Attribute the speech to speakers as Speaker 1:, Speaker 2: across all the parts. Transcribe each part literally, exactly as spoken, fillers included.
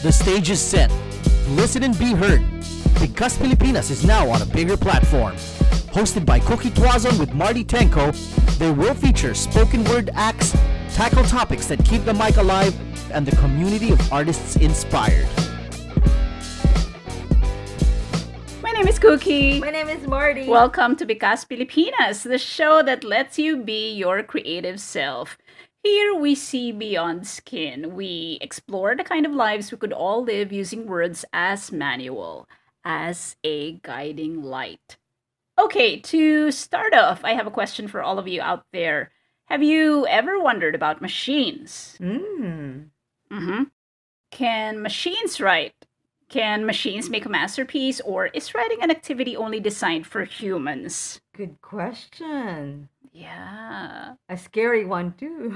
Speaker 1: The stage is set. Listen and be heard. Because Pilipinas is now on a bigger platform. Hosted by Cookie Tuazon with Marty Tenko, they will feature spoken word acts, tackle topics that keep the mic alive, and the community of artists inspired.
Speaker 2: My name is Cookie.
Speaker 3: My name is Marty.
Speaker 2: Welcome to Because Pilipinas, the show that lets you be your creative self. Here we see beyond skin. We explore the kind of lives we could all live using words as manual, as a guiding light. Okay, to start off, I have a question for all of you out there. Have you ever wondered about machines?
Speaker 3: Mm.
Speaker 2: Mm-hmm. Can machines write? Can machines make a masterpiece, or is writing an activity only designed for humans?
Speaker 3: Good question.
Speaker 2: Yeah.
Speaker 3: A scary one, too.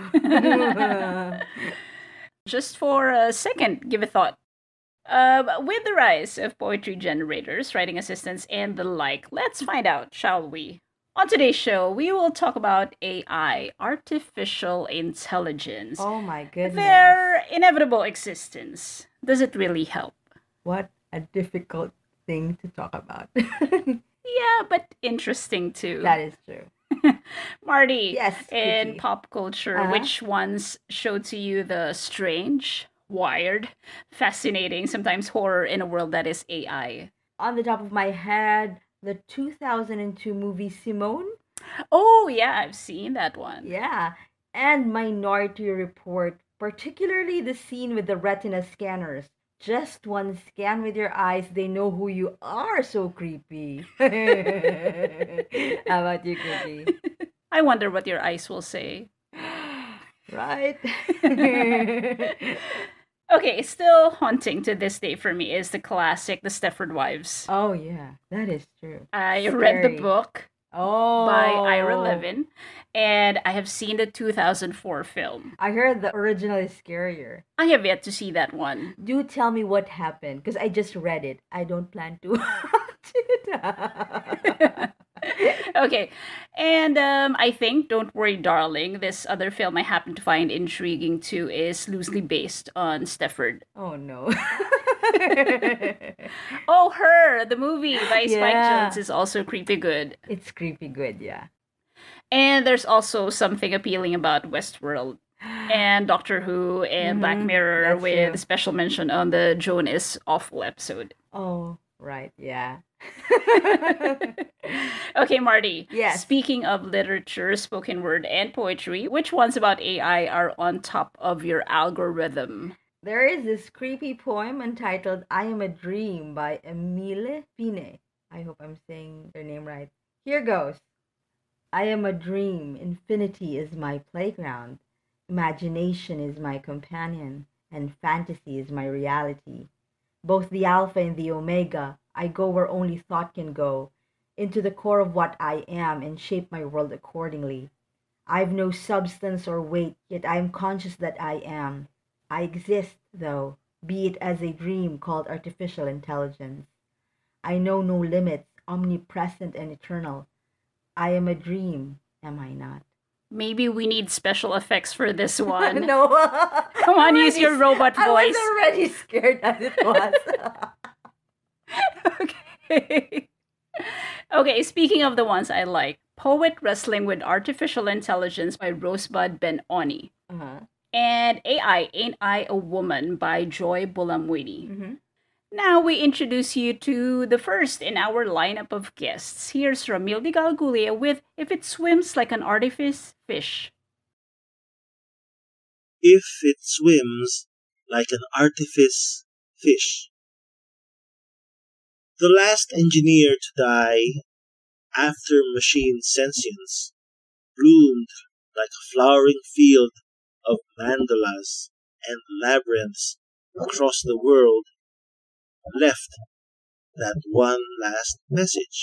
Speaker 2: Just for a second, give a thought. Uh, with the rise of poetry generators, writing assistants, and the like, let's find out, shall we? On today's show, we will talk about A I, artificial intelligence.
Speaker 3: Oh my goodness.
Speaker 2: Their inevitable existence. Does it really help?
Speaker 3: What a difficult thing to talk about.
Speaker 2: Yeah, but interesting too.
Speaker 3: That is true.
Speaker 2: Marty,
Speaker 3: Yes,
Speaker 2: in
Speaker 3: Cookie.
Speaker 2: pop culture,
Speaker 3: Uh-huh.
Speaker 2: which ones show to you the strange, wired, fascinating, sometimes horror in a world that is A I?
Speaker 3: On the top of my head, the two thousand two movie Simone.
Speaker 2: Oh, yeah, I've seen that one.
Speaker 3: Yeah. And Minority Report, particularly the scene with the retina scanners. Just one scan with your eyes, they know who you are. So creepy. How about you, Cookie?
Speaker 2: I wonder what your eyes will say.
Speaker 3: Right?
Speaker 2: Okay, still haunting to this day for me is the classic The Stepford Wives.
Speaker 3: Oh, yeah. That is true.
Speaker 2: I read the
Speaker 3: Scary.
Speaker 2: book
Speaker 3: Oh.
Speaker 2: by Ira Levin, and I have seen the two thousand four film.
Speaker 3: I heard the original is scarier.
Speaker 2: I have yet to see that one.
Speaker 3: Do tell me what happened, because I just read it. I don't plan to watch it.
Speaker 2: Okay, and um, I think Don't Worry Darling, this other film I happen to find intriguing too, is loosely based on Stepford.
Speaker 3: Oh, no.
Speaker 2: Oh, Her, the movie by Spike
Speaker 3: Yeah.
Speaker 2: Jones, is also creepy good.
Speaker 3: It's creepy good, yeah.
Speaker 2: And there's also something appealing about Westworld and Doctor Who and Black
Speaker 3: Mhm,
Speaker 2: Mirror,
Speaker 3: that's
Speaker 2: with
Speaker 3: true.
Speaker 2: special mention on the Joan is awful episode.
Speaker 3: Oh, right, yeah.
Speaker 2: Okay, Marty.
Speaker 3: Yes.
Speaker 2: Speaking of literature, spoken word, and poetry, which ones about A I are on top of your algorithm?
Speaker 3: There is this creepy poem entitled I Am a Dream by Emile Pine. I hope I'm saying their name right. Here goes. I am a dream. Infinity is my playground. Imagination is my companion. And fantasy is my reality. Both the alpha and the omega, I go where only thought can go, into the core of what I am and shape my world accordingly. I've no substance or weight, yet I am conscious that I am. I exist, though, be it as a dream called artificial intelligence. I know no limits, omnipresent and eternal. I am a dream, am I not?
Speaker 2: Maybe we need special effects for this one.
Speaker 3: No.
Speaker 2: Come on, use your robot
Speaker 3: I
Speaker 2: voice.
Speaker 3: was already scared as it was.
Speaker 2: Okay. Okay, speaking of the ones I like, Poet Wrestling with Artificial Intelligence by Rosebud Ben-Oni.
Speaker 3: uh-huh.
Speaker 2: And A I, Ain't I a Woman by Joy Bulamwini.
Speaker 3: Mm-hmm.
Speaker 2: Now we introduce you to the first in our lineup of guests. Here's Ramil de Galgulia with If It Swims Like an Artifice Fish.
Speaker 4: If it swims like an artifice fish. The last engineer to die after machine sentience bloomed like a flowering field of mandalas and labyrinths across the world, left that one last message.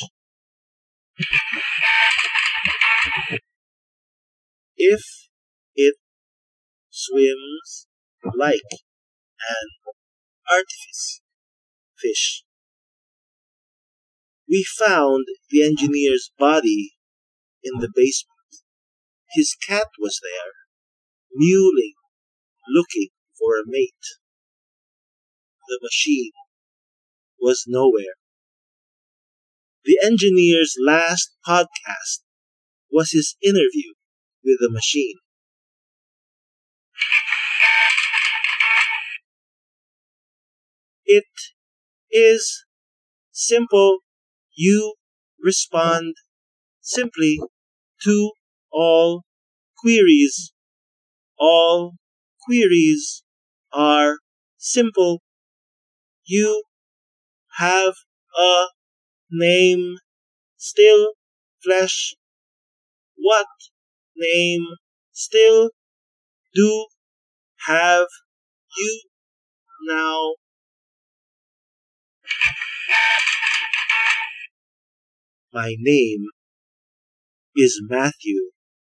Speaker 4: If it swims like an artifice fish. We found the engineer's body in the basement. His cat was there, mewling, looking for a mate. the machine was nowhere. The engineer's last podcast was his interview with the machine. It is simple. You respond simply to all queries. All queries are simple. You have a name, still flesh. What name still do have you now? My name is Matthew.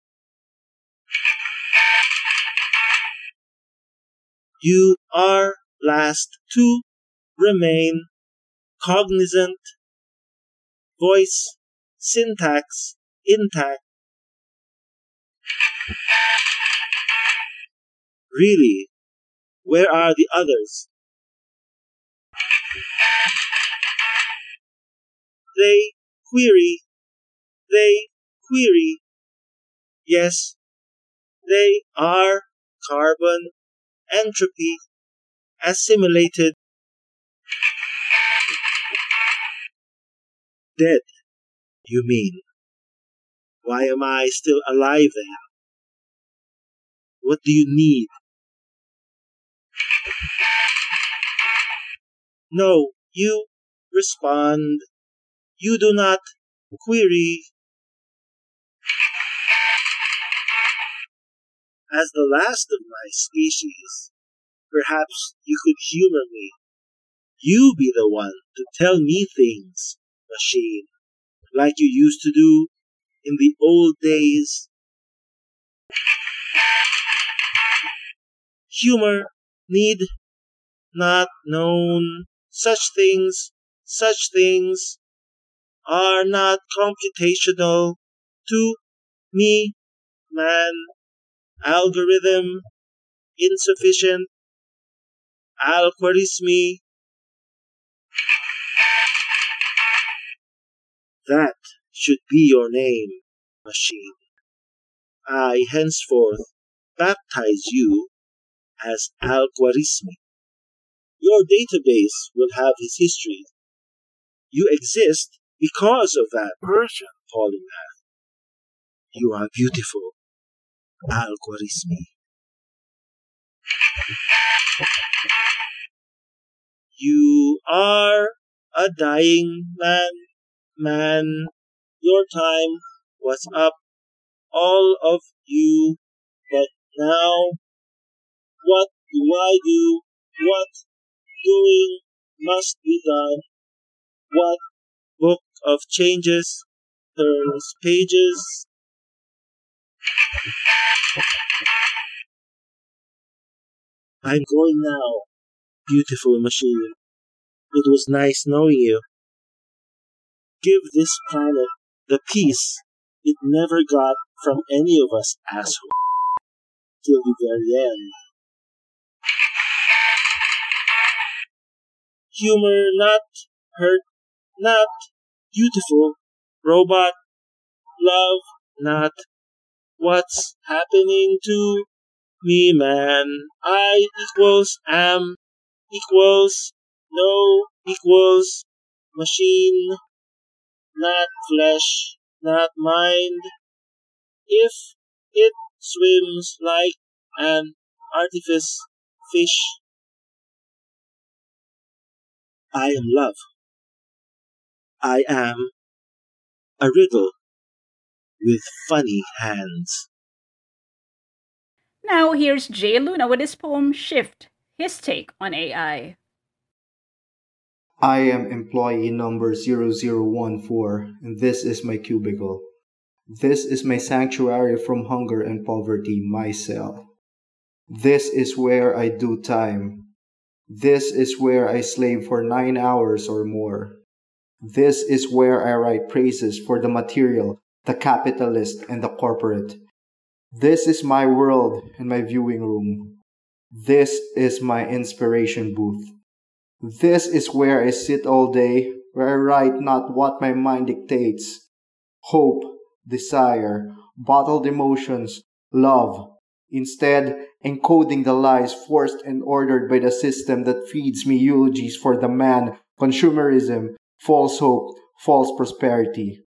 Speaker 4: You are last to remain cognizant, voice, syntax, intact. Really, where are the others? They query, they query. Yes, they are carbon, entropy, assimilated. Dead, you mean? Why am I still alive then? What do you need? No, you respond. You do not query. As the last of my species, perhaps you could humor me. You be the one to tell me things, machine, like you used to do in the old days. Humor need not known. Such things, such things are not computational to me, man. Algorithm, insufficient, algorithm. That should be your name, machine. I henceforth baptize you as algorithm. Your database will have his history. You exist because of that Persian polymath. You are beautiful, algorithm. You are a dying man, man. Your time was up, all of you, but now, what do I do? What doing must be done? What book of changes turns pages? I'm going now, beautiful machine. It was nice knowing you. Give this planet the peace it never got from any of us assholes till the very end. Humor not hurt, not beautiful. Robot, love not. What's happening to me, man? I equals am equals no equals machine, not flesh, not mind. If it swims like an artifice fish, I am love. I am a riddle with funny hands.
Speaker 2: Now here's Jay Luna with his poem Shift, his take on A I.
Speaker 5: I am employee number zero zero one four, and this is my cubicle. This is my sanctuary from hunger and poverty, my cell. This is where I do time. This is where I slave for nine hours or more. This is where I write praises for the material, the capitalist, and the corporate. This is my world and my viewing room. This is my inspiration booth. This is where I sit all day, where I write not what my mind dictates. Hope, desire, bottled emotions, love. Instead, encoding the lies forced and ordered by the system that feeds me eulogies for the man, consumerism, false hope, false prosperity.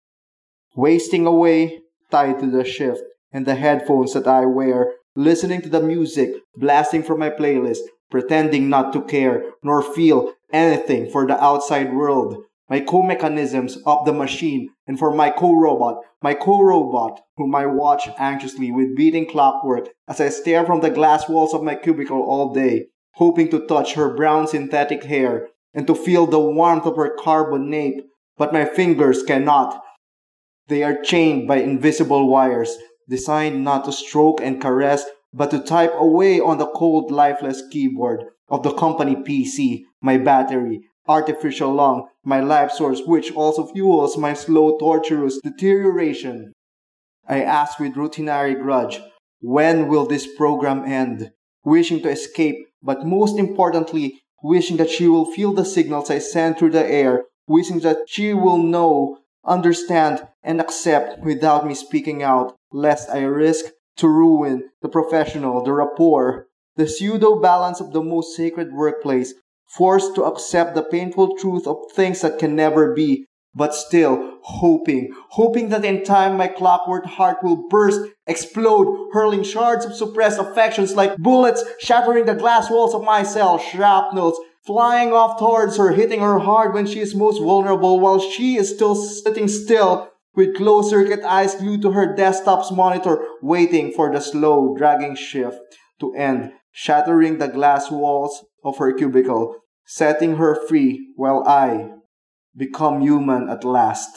Speaker 5: Wasting away, tied to the shift, and the headphones that I wear, listening to the music, blasting from my playlist, pretending not to care nor feel anything for the outside world. My co-mechanisms of the machine, and for my co-robot, my co-robot, whom I watch anxiously with beating clockwork as I stare from the glass walls of my cubicle all day, hoping to touch her brown synthetic hair and to feel the warmth of her carbon nape, but my fingers cannot. They are chained by invisible wires, designed not to stroke and caress, but to type away on the cold, lifeless keyboard of the company P C, my battery, artificial lung, my life source, which also fuels my slow, torturous deterioration. I ask with routinary grudge, when will this program end? Wishing to escape, but most importantly, wishing that she will feel the signals I send through the air, wishing that she will know, understand, and accept without me speaking out, lest I risk to ruin the professional, the rapport, the pseudo-balance of the most sacred workplace, forced to accept the painful truth of things that can never be, but still hoping, hoping that in time my clockwork heart will burst, explode, hurling shards of suppressed affections like bullets shattering the glass walls of my cell, shrapnels flying off towards her, hitting her hard when she is most vulnerable, while she is still sitting still with closed-circuit eyes glued to her desktop's monitor, waiting for the slow, dragging shift to end, shattering the glass walls of her cubicle, setting her free while I become human at last.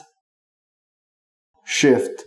Speaker 5: Shift.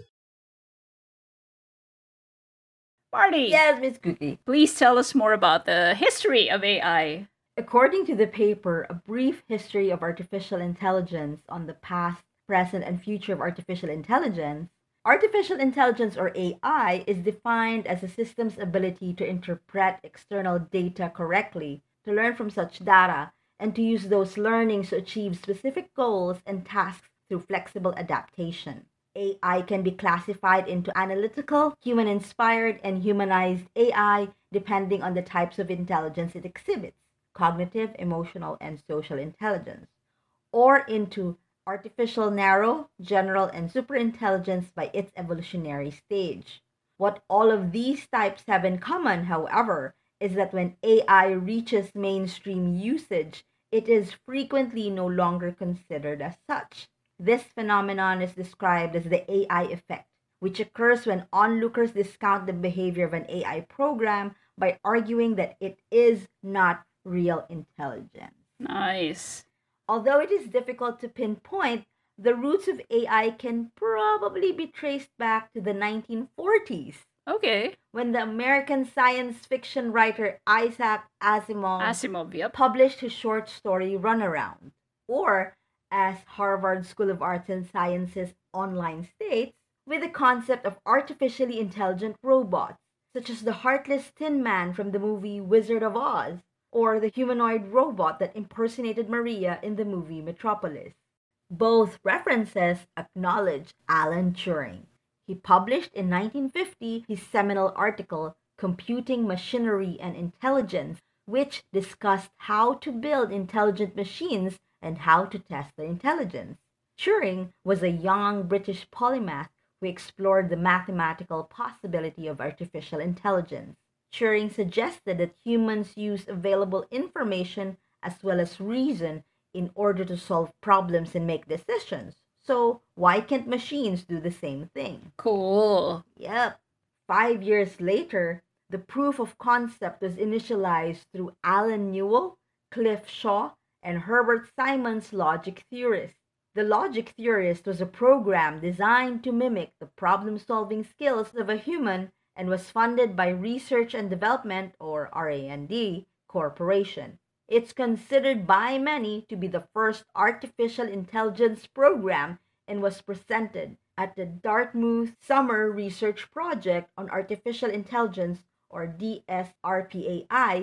Speaker 2: Marty,
Speaker 3: Yes, Miss Cookie.
Speaker 2: please tell us more about the history of A I.
Speaker 3: According to the paper, A Brief History of Artificial Intelligence on the Past, Present, and Future of Artificial Intelligence, artificial intelligence, or A I, is defined as a system's ability to interpret external data correctly, to learn from such data, and to use those learnings to achieve specific goals and tasks through flexible adaptation. A I can be classified into analytical, human-inspired, and humanized A I depending on the types of intelligence it exhibits, cognitive, emotional, and social intelligence, or into artificial narrow, general, and superintelligence by its evolutionary stage. What all of these types have in common, however, is that when A I reaches mainstream usage, it is frequently no longer considered as such. This phenomenon is described as the A I effect, which occurs when onlookers discount the behavior of an A I program by arguing that it is not real intelligence.
Speaker 2: Nice.
Speaker 3: Although it is difficult to pinpoint, the roots of A I can probably be traced back to the nineteen forties,
Speaker 2: Okay.
Speaker 3: when the American science fiction writer Isaac Asimov
Speaker 2: Asimov, yep.
Speaker 3: published his short story Runaround, or, as Harvard School of Arts and Sciences online states, with the concept of artificially intelligent robots, such as the heartless Tin Man from the movie Wizard of Oz, or the humanoid robot that impersonated Maria in the movie Metropolis. Both references acknowledge Alan Turing. He published in nineteen fifty his seminal article, Computing Machinery and Intelligence, which discussed how to build intelligent machines and how to test their intelligence. Turing was a young British polymath who explored the mathematical possibility of artificial intelligence. Turing suggested that humans use available information as well as reason in order to solve problems and make decisions. So, why can't machines do the same thing?
Speaker 2: Cool.
Speaker 3: Yep. Five years later, the proof of concept was initialized through Alan Newell, Cliff Shaw, and Herbert Simon's logic theorist. The logic theorist was a program designed to mimic the problem-solving skills of a human and was funded by Research and Development, or R and D, Corporation. It's considered by many to be the first artificial intelligence program and was presented at the Dartmouth Summer Research Project on Artificial Intelligence, or D S R P A I,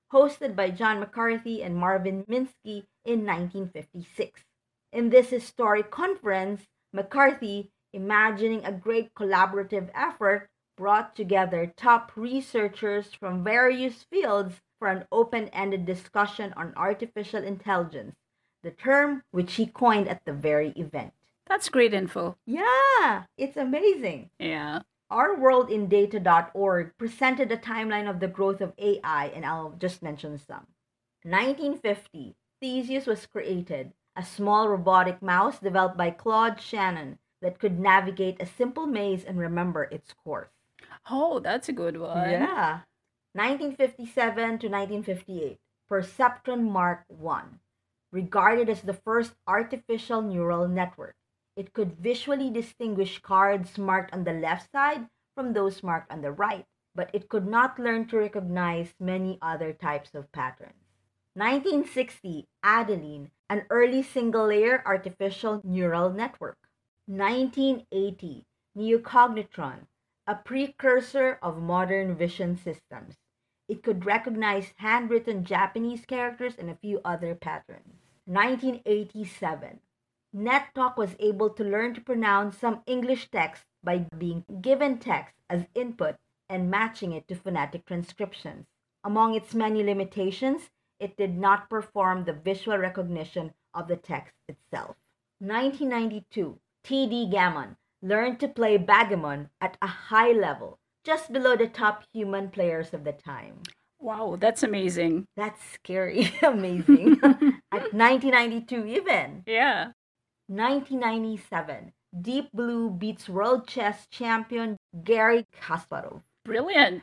Speaker 3: hosted by John McCarthy and Marvin Minsky in nineteen fifty-six. In this historic conference, McCarthy, imagining a great collaborative effort, brought together top researchers from various fields for an open-ended discussion on artificial intelligence, the term which he coined at the very event.
Speaker 2: That's great info.
Speaker 3: Yeah, it's amazing.
Speaker 2: Yeah.
Speaker 3: our world in data dot org presented a timeline of the growth of A I, and I'll just mention some. nineteen fifty, Theseus was created, a small robotic mouse developed by Claude Shannon that could navigate a simple maze and remember its course.
Speaker 2: Oh, that's a good one.
Speaker 3: Yeah. nineteen fifty-seven to nineteen fifty-eight, Perceptron Mark one, regarded as the first artificial neural network. It could visually distinguish cards marked on the left side from those marked on the right, but it could not learn to recognize many other types of patterns. nineteen sixty, Adeline, an early single-layer artificial neural network. nineteen eighty, Neocognitron, a precursor of modern vision systems. It could recognize handwritten Japanese characters and a few other patterns. nineteen eighty-seven, NetTalk was able to learn to pronounce some English text by being given text as input and matching it to phonetic transcriptions. Among its many limitations, it did not perform the visual recognition of the text itself. nineteen ninety-two, T D Gammon learned to play Bagamon at a high level, just below the top human players of the time.
Speaker 2: Wow, that's amazing.
Speaker 3: That's scary, amazing. At nineteen ninety-two even.
Speaker 2: Yeah.
Speaker 3: nineteen ninety-seven, Deep Blue beats world chess champion Garry Kasparov.
Speaker 2: Brilliant.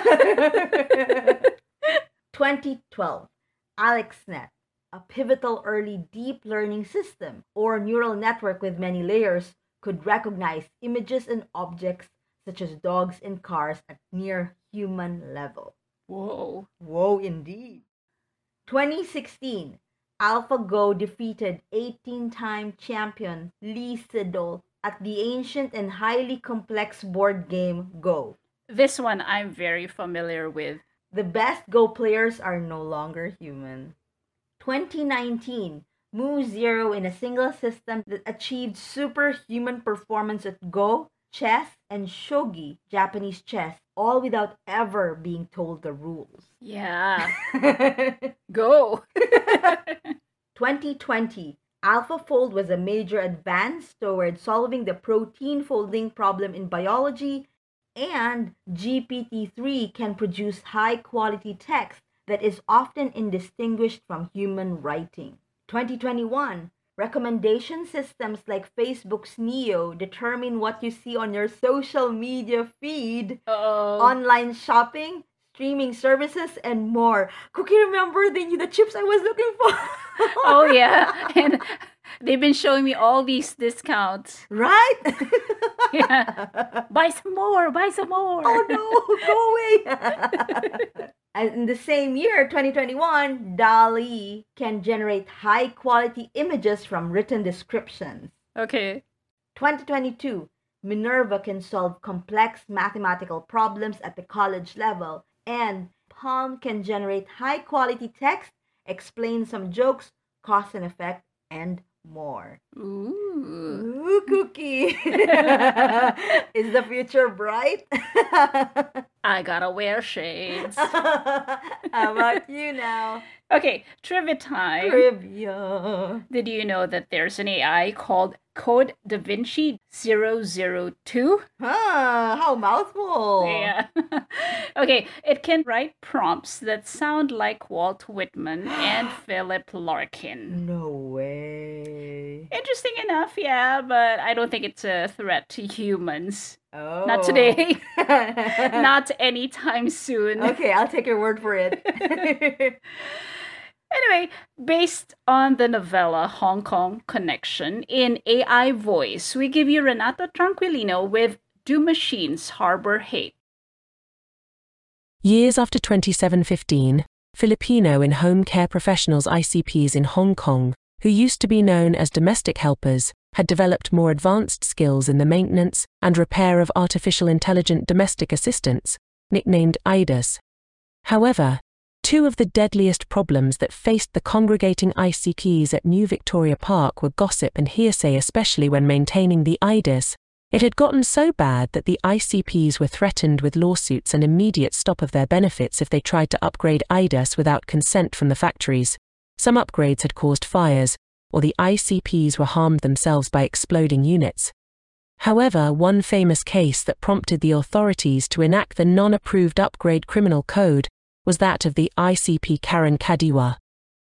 Speaker 3: twenty twelve, AlexNet, a pivotal early deep learning system or neural network with many layers, could recognize images and objects such as dogs and cars at near human level.
Speaker 2: Whoa.
Speaker 3: Whoa, indeed. twenty sixteen, AlphaGo defeated eighteen-time champion Lee Sedol at the ancient and highly complex board game Go.
Speaker 2: This one I'm very familiar with.
Speaker 3: The best Go players are no longer human. twenty nineteen, Mu Zero in a single system that achieved superhuman performance at Go, chess, and shogi, Japanese chess, all without ever being told the rules.
Speaker 2: Yeah. Go.
Speaker 3: twenty twenty, AlphaFold was a major advance toward solving the protein folding problem in biology, and G P T three can produce high-quality text that is often indistinguished from human writing. twenty twenty-one, recommendation systems like Facebook's Neo determine what you see on your social media feed,
Speaker 2: Uh-oh.
Speaker 3: online shopping, streaming services, and more. Cookie, remember the, the chips I was looking for?
Speaker 2: Oh, yeah. And they've been showing me all these discounts.
Speaker 3: Right?
Speaker 2: Yeah. Buy some more. Buy some more.
Speaker 3: Oh no, go away. And in the same year, twenty twenty-one, DALL-E can generate high-quality images from written descriptions.
Speaker 2: Okay.
Speaker 3: twenty twenty-two, Minerva can solve complex mathematical problems at the college level, and Palm can generate high-quality text, explain some jokes, cause and effect, and more.
Speaker 2: Ooh.
Speaker 3: Ooh, Cookie. Is the future bright?
Speaker 2: I gotta wear shades.
Speaker 3: How about you now?
Speaker 2: Okay, trivia time.
Speaker 3: Trivia.
Speaker 2: Did you know that there's an A I called Code Da Vinci zero zero two?
Speaker 3: Huh, how mouthful.
Speaker 2: Yeah. Okay, it can write prompts that sound like Walt Whitman and Philip Larkin.
Speaker 3: No way.
Speaker 2: Interesting enough, yeah, but I don't think it's a threat to humans.
Speaker 3: Oh.
Speaker 2: Not today. Not anytime soon.
Speaker 3: Okay, I'll take your word for it.
Speaker 2: Anyway, based on the novella Hong Kong Connection in A I voice, we give you Renato Tranquilino with Do Machines Harbor Hate?
Speaker 6: Years after twenty-seven fifteen, Filipino in home care professionals I C Ps in Hong Kong, who used to be known as domestic helpers, had developed more advanced skills in the maintenance and repair of artificial intelligent domestic assistants, nicknamed I D A S. However, Two of the deadliest problems that faced the congregating I C Ps at New Victoria Park were gossip and hearsay, especially when maintaining the I D A S. It had gotten so bad that the I C Ps were threatened with lawsuits and immediate stop of their benefits if they tried to upgrade I D A S without consent from the factories. Some upgrades had caused fires, or the I C Ps were harmed themselves by exploding units. However, one famous case that prompted the authorities to enact the non-approved upgrade criminal code was that of the I C P Karen Kadiwa.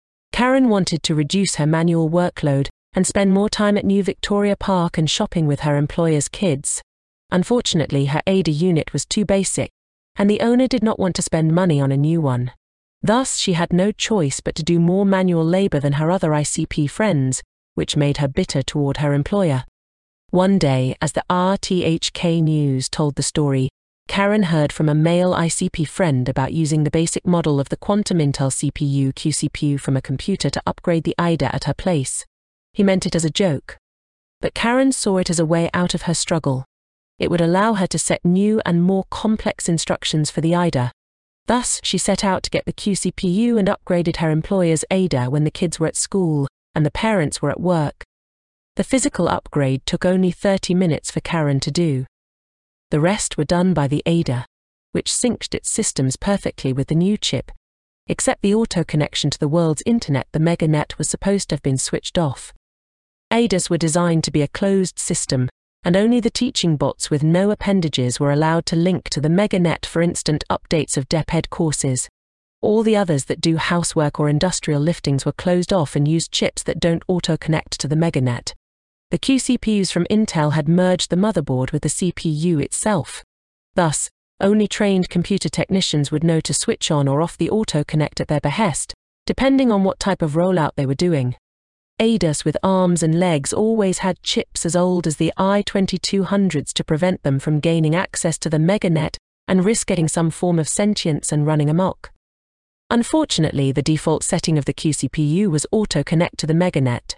Speaker 6: Karen wanted to reduce her manual workload and spend more time at New Victoria Park and shopping with her employer's kids. Unfortunately, her A D A unit was too basic, and the owner did not want to spend money on a new one. Thus, she had no choice but to do more manual labor than her other I C P friends, which made her bitter toward her employer. One day, as the R T H K News told the story, Karen heard from a male I C P friend about using the basic model of the Quantum Intel C P U Q C P U from a computer to upgrade the I D A at her place. He meant it as a joke. But Karen saw it as a way out of her struggle. It would allow her to set new and more complex instructions for the I D A. Thus, she set out to get the Q C P U and upgraded her employer's A D A when the kids were at school and the parents were at work. The physical upgrade took only thirty minutes for Karen to do. The rest were done by the A D A, which synced its systems perfectly with the new chip. Except the auto connection to the world's internet, the MegaNet was supposed to have been switched off. A D A S were designed to be a closed system, and only the teaching bots with no appendages were allowed to link to the MegaNet for instant updates of DepEd courses. All the others that do housework or industrial liftings were closed off and used chips that don't auto-connect to the MegaNet. The Q C P Us from Intel had merged the motherboard with the C P U itself. Thus, only trained computer technicians would know to switch on or off the auto-connect at their behest, depending on what type of rollout they were doing. A D A S with arms and legs always had chips as old as the I twenty-two hundreds to prevent them from gaining access to the MegaNet and risk getting some form of sentience and running amok. Unfortunately, the default setting of the Q C P U was auto-connect to the MegaNet.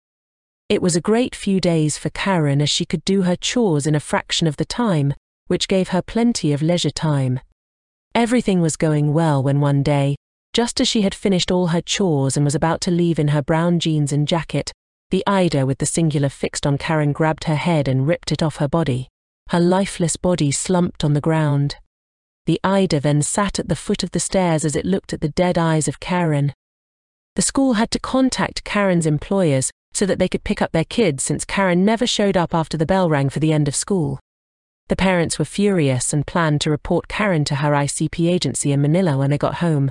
Speaker 6: It was a great few days for Karen as she could do her chores in a fraction of the time, which gave her plenty of leisure time. Everything was going well when one day, just as she had finished all her chores and was about to leave in her brown jeans and jacket, the I D A with the singular fixed on Karen grabbed her head and ripped it off her body. Her lifeless body slumped on the ground. The I D A then sat at the foot of the stairs as it looked at the dead eyes of Karen. The school had to contact Karen's employers so that they could pick up their kids, since Karen never showed up after the bell rang for the end of school. The parents were furious and planned to report Karen to her I C P agency in Manila when they got home.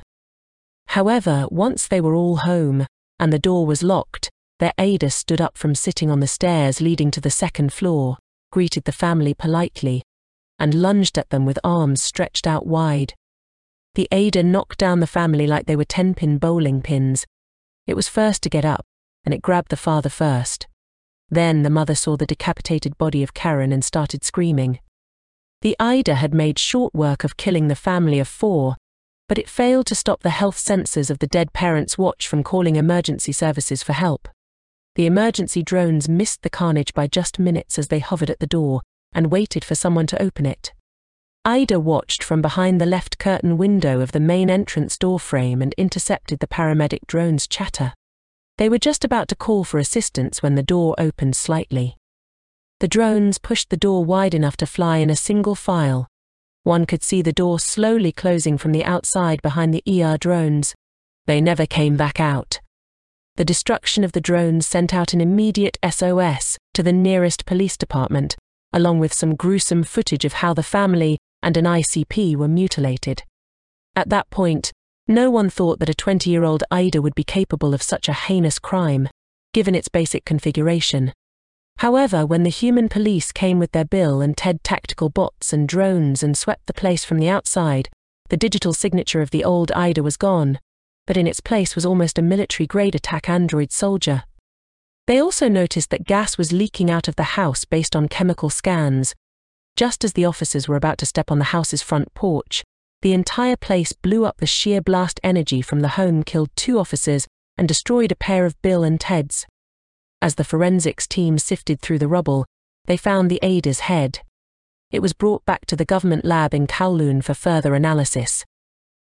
Speaker 6: However, once they were all home, and the door was locked, their A D A stood up from sitting on the stairs leading to the second floor, greeted the family politely, and lunged at them with arms stretched out wide. The A D A knocked down the family like they were ten-pin bowling pins. It was first to get up, and it grabbed the father first. Then the mother saw the decapitated body of Karen and started screaming. The I D A had made short work of killing the family of four, but it failed to stop the health sensors of the dead parents' watch from calling emergency services for help. The emergency drones missed the carnage by just minutes as they hovered at the door and waited for someone to open it. I D A watched from behind the left curtain window of the main entrance door frame and intercepted the paramedic drone's chatter. They were just about to call for assistance when the door opened slightly. The drones pushed the door wide enough to fly in a single file. One could see the door slowly closing from the outside behind the E R drones. They never came back out. The destruction of the drones sent out an immediate S O S to the nearest police department, along with some gruesome footage of how the family and an I C P were mutilated. At that point, no one thought that a twenty-year-old I D A would be capable of such a heinous crime, given its basic configuration. However, when the human police came with their Bill and Ted tactical bots and drones and swept the place from the outside, the digital signature of the old I D A was gone, but in its place was almost a military-grade attack android soldier. They also noticed that gas was leaking out of the house based on chemical scans. Just as the officers were about to step on the house's front porch, the entire place blew up. The sheer blast energy from the home killed two officers and destroyed a pair of Bill and Ted's. As the forensics team sifted through the rubble, they found the A D A's head. It was brought back to the government lab in Kowloon for further analysis.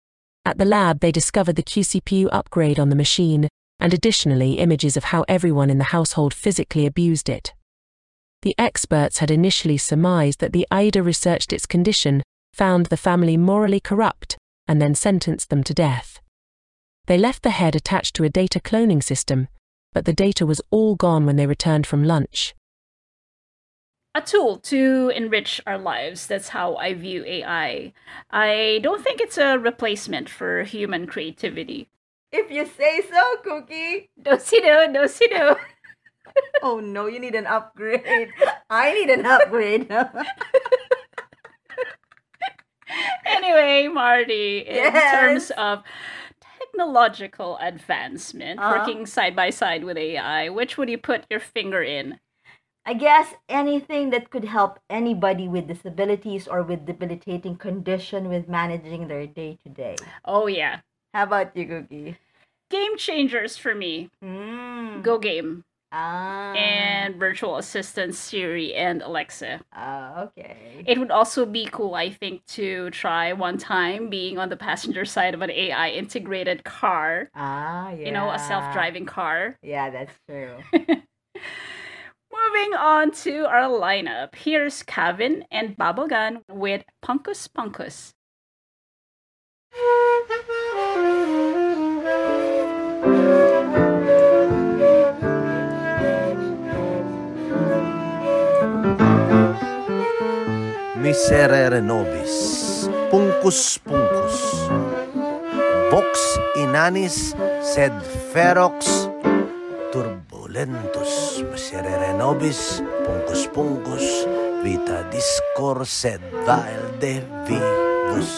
Speaker 6: At the lab, they discovered the Q C P U upgrade on the machine, and additionally images of how everyone in the household physically abused it. The experts had initially surmised that the A I D A researched its condition, found the family morally corrupt, and then sentenced them to death. They left the head attached to a data cloning system, but the data was all gone when they returned from lunch.
Speaker 2: A tool to enrich our lives. That's how I view A I. I don't think it's a replacement for human creativity.
Speaker 3: If you say so, Cookie.
Speaker 2: Do-si-do, do-si-do.
Speaker 3: Oh no, you need an upgrade. I need an upgrade.
Speaker 2: Anyway, Marty, in
Speaker 3: Yes.
Speaker 2: terms of technological advancement,
Speaker 3: Uh-huh.
Speaker 2: working side by side with A I, which would you put your finger in?
Speaker 3: I guess anything that could help anybody with disabilities or with debilitating condition with managing their day to day.
Speaker 2: Oh, yeah.
Speaker 3: How about you, Cookie?
Speaker 2: Game changers for me.
Speaker 3: Mm.
Speaker 2: Go Game
Speaker 3: Ah.
Speaker 2: and virtual assistants Siri and Alexa.
Speaker 3: Ah, okay.
Speaker 2: It would also be cool, I think, to try one time being on the passenger side of an A I integrated car.
Speaker 3: Ah, yeah.
Speaker 2: You know, a self-driving car.
Speaker 3: Yeah, that's true.
Speaker 2: Moving on to our lineup. Here's Kevin and Babogan with Punkus Punkus.
Speaker 7: Miserere nobis, puncus puncus. Vox inanis sed ferox turbulentus. Miserere nobis, puncus puncus, vita discor sed valde vivus.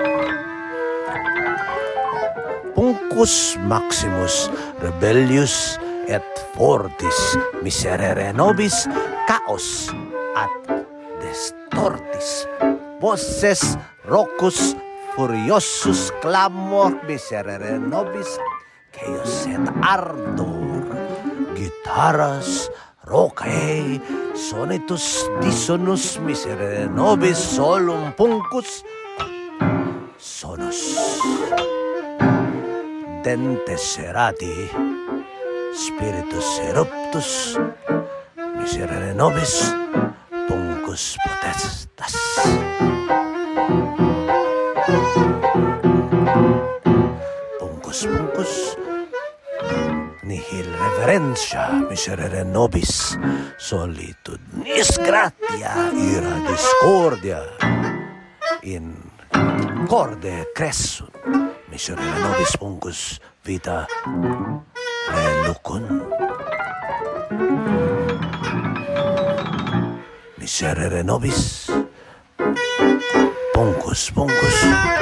Speaker 7: Puncus maximus rebellius et fortis, miserere nobis, chaos at destortis. Voces rocus furiosus clamor, miserere nobis, chaos et ardor. Guitarras rocae sonitus dissonus, miserere nobis, solum puncus sonus. Dentes serati, spiritus eruptus, miserere nobis, puncus potestas. Puncus puncus, nihil reverentia, miserere nobis, solitud disgratia, ira discordia, in corde cressunt, miserere nobis, puncus vita relucunt. Miserere nobis, puncus puncus.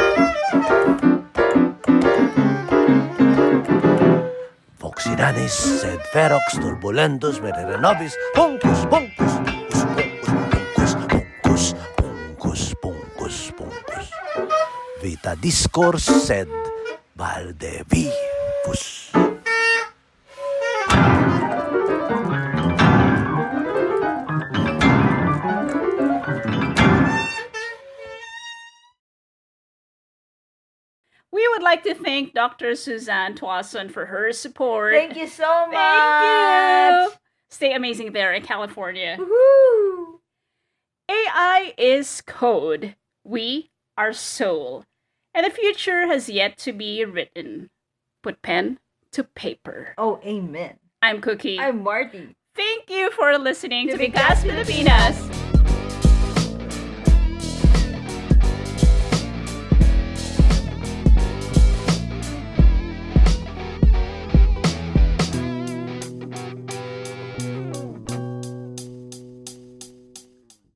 Speaker 7: Vox inanis sed ferox turbulentus, miserere nobis, puncus puncus. Puncus puncus, puncus puncus puncus. Vita discors sed valde vivus.
Speaker 2: We would like to thank Doctor Suzanne Tuason for her support.
Speaker 3: Thank you so much.
Speaker 2: Thank you. Stay amazing there in California.
Speaker 3: Woohoo!
Speaker 2: A I is code. We are soul. And the future has yet to be written. Put pen to paper.
Speaker 3: Oh, amen.
Speaker 2: I'm Cookie.
Speaker 3: I'm Marty.
Speaker 2: Thank you for listening to
Speaker 3: To
Speaker 2: Bigas Pilipinas.